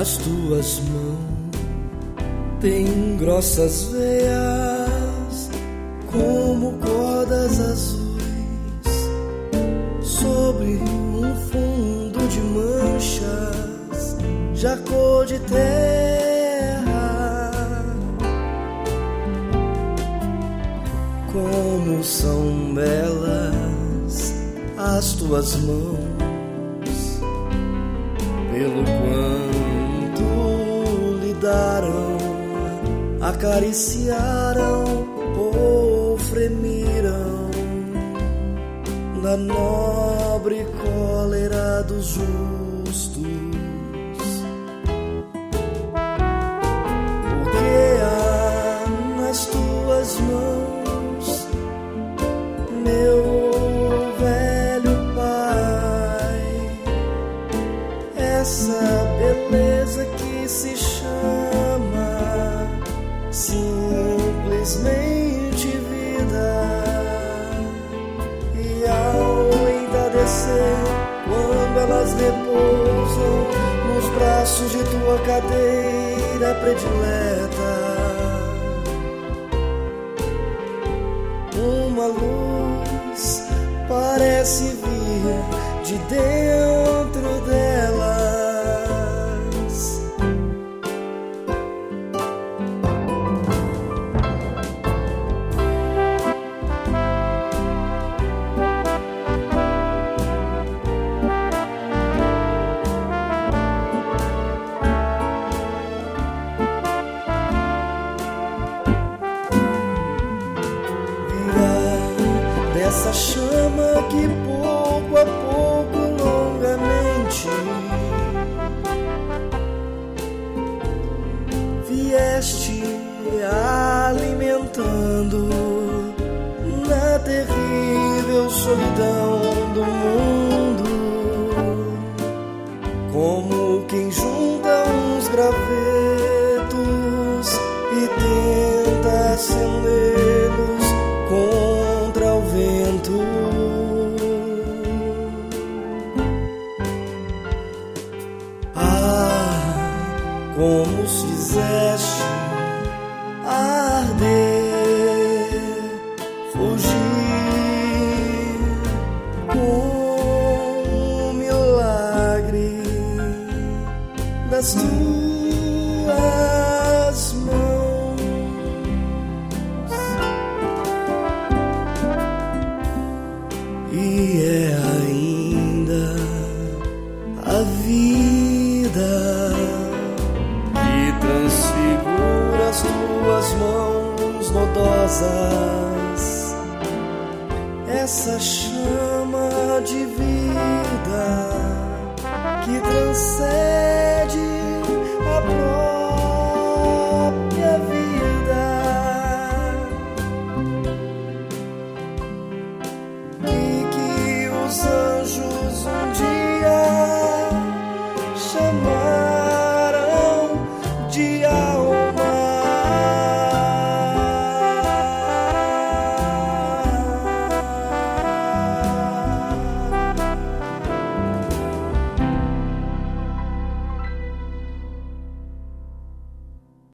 As tuas mãos têm grossas veias como cordas azuis sobre um fundo de manchas, já cor de terra. Como são belas as tuas mãos, pelo quanto lidaram, acariciaram ou fremiram da nobre cólera dos justos. Porque há nas tuas mãos, meu velho pai, essa beleza que se chama simplesmente vida. E ao entardecer, quando elas repousam nos braços de tua cadeira predileta, uma luz parece vir de dentro delas. Essa chama que pouco a pouco, longamente, vieste alimentando na terrível solidão do mundo, como quem junta uns gravetos e tenta acendê-los contra o vento. Ah, como os fizeste arder, fugir com um milagre das tuas mãos. E é ainda a vida que transfigura as tuas mãos nodosas, essa